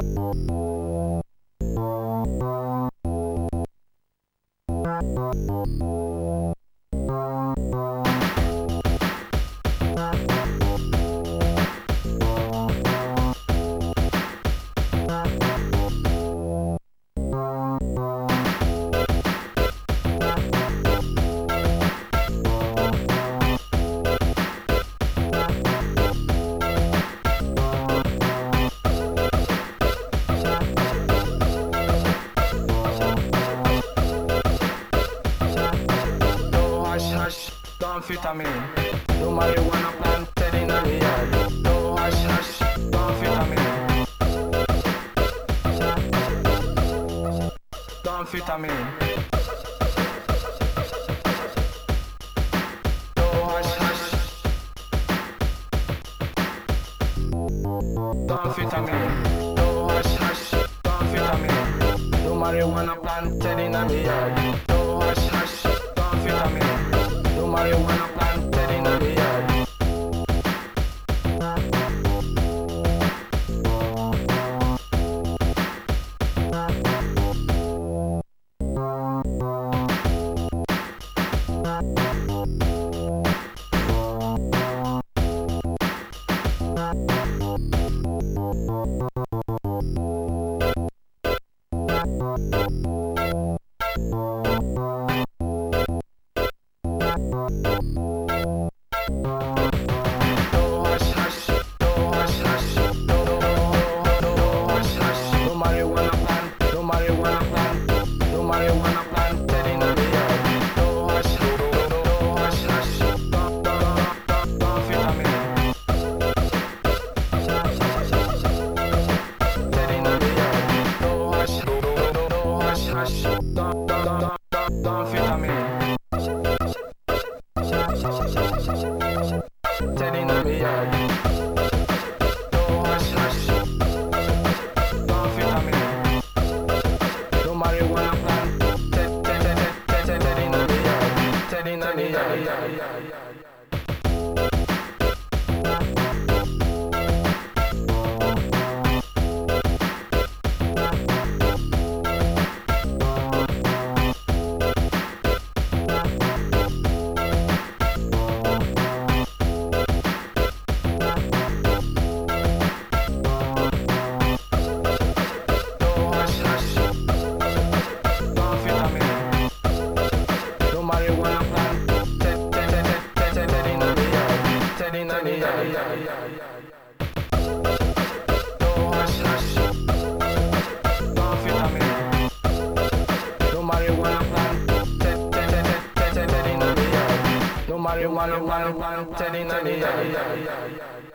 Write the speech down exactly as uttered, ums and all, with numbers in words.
Amphetamine, no marijuana planted in the yard. No hash hash, no amphetamine. No amphetamine. No hash hash. No amphetamine. No hash hash, no amphetamine. No marijuana planted in the yard. No hash hash, no amphetamine. No marijuana planted in the yard. Marijuana planted in the yard.